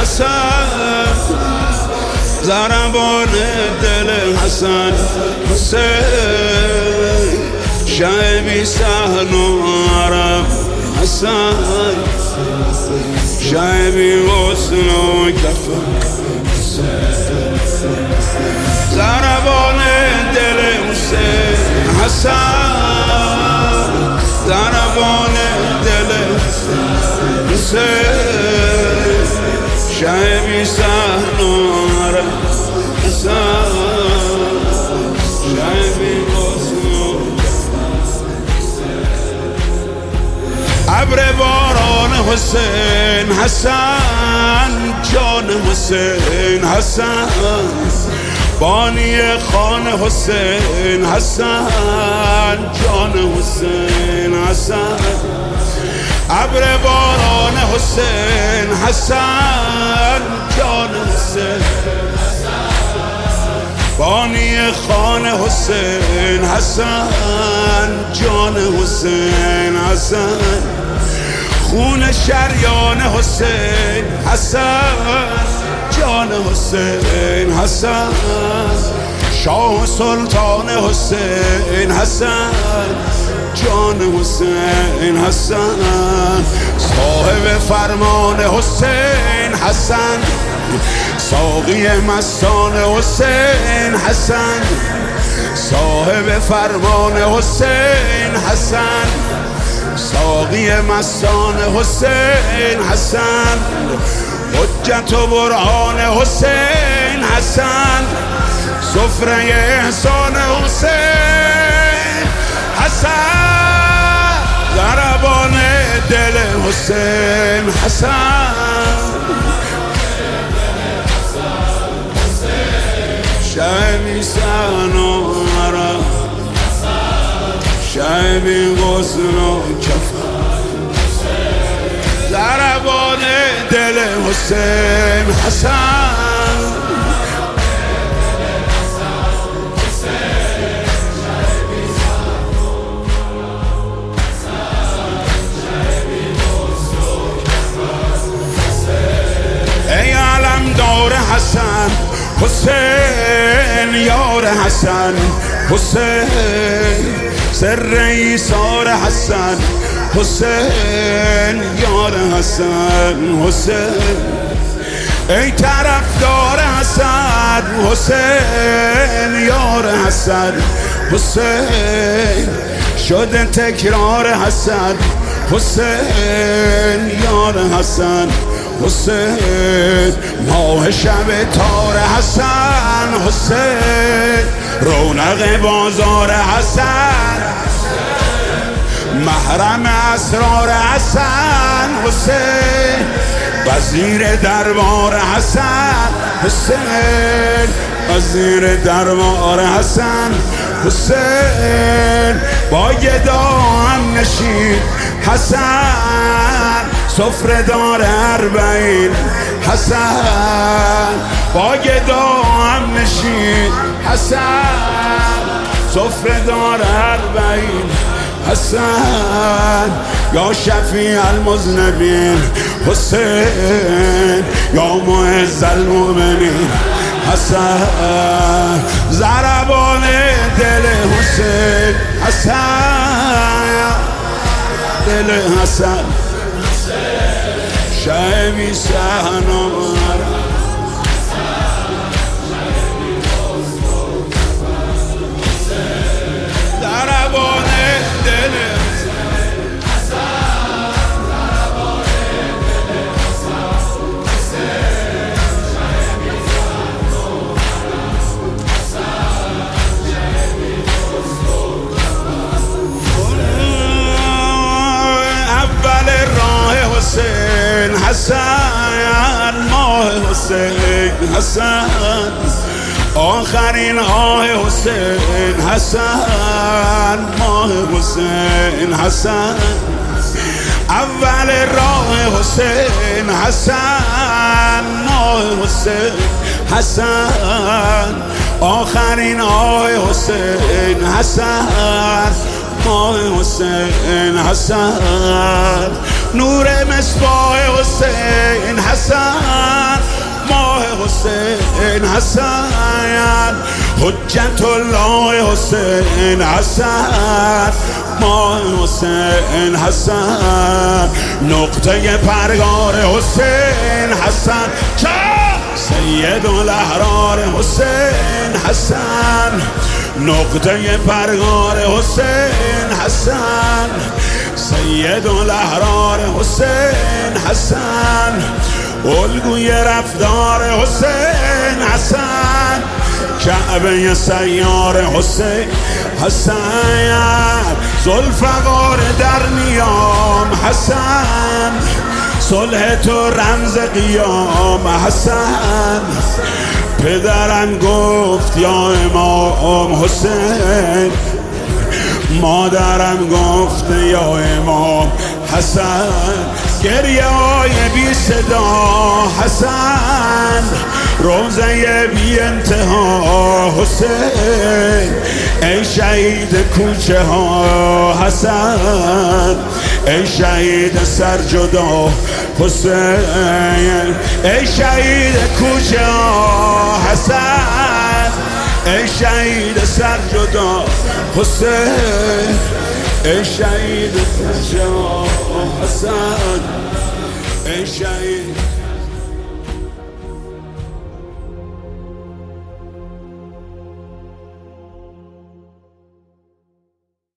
حسن ضربان دل حسن حسین شعبی سهل و عرب حسن شعبی غصن و کفن ضربان دل حسین حسن ضربان دل حسین شعبی سهل و عرب حسن شعبی غصن و ابر باران حسین حسن جان حسین حسن بانی خان حسین حسن جان حسین حسن ابر باران حسین حسن جان حسین بانی خان حسین حسن جان حسین حسن خون شریان حسین حسن جان حسین حسن شاه سلطان حسین حسن جان حسین حسن صاحب فرمان حسین حسن ساقی مستان حسین حسن صاحب فرمان حسین حسن ساقی مستان حسین حسن حجت و برهان حسین حسن سفره احسان حسین حسن ضربان دل حسین حسن شعبی سهل و عرب شعبی غصن و کفن ضربان دل حسین حسن ای علمدار حسن حسین یار حسن حسین سر ایثار حسن حسین یار حسن حسین ای طرفدار حسن حسین یار حسن حسین شده تکرار حسن حسین یار حسن حسین ماه شب تار حسن حسین رونق بازار حسن محرم اسرار حسن حسین وزیر دربار حسن حسین وزیر دربار حسن حسین با گدام نشین حسن سفره دار اربعین حسن با گدام نشین حسن سفره دار اربعین حسن یا شفیع المذنبین حسین یا معز المؤمنین حسن ضربان دل حسین حسن دل حسن شعبی سهل و عرب ضربان دل حسین حسن ماه حسین حسن آخرین آه حسین حسن ماه حسین حسن اول راه حسین حسن ماه حسین حسن آخرین آه حسین حسن ماه حسین حسن نور مصباح حسین حسن حسین حسن حجت الله حسین حسن ماه حسین حسن نقطه پرگار حسین حسن سید الاحرار حسین حسن نقطه پرگار حسین حسن سید الاحرار حسین حسن الگوی رفتار حسین حسن کعبه سیار حسین حسن ذوالفقار در نیام حسن صلح تو رمز قیام حسن پدرم گفت یا امام حسین مادرم گفت یا امام حسن گریه های بی صدا حسن روزه بی انتها حسین ای شهید کوچه ها حسن ای شهید سرجدا حسین ای شهید کوچه ها حسن ای شهید سرجدا حسین ای شهید کوچه ها حسن ای شهید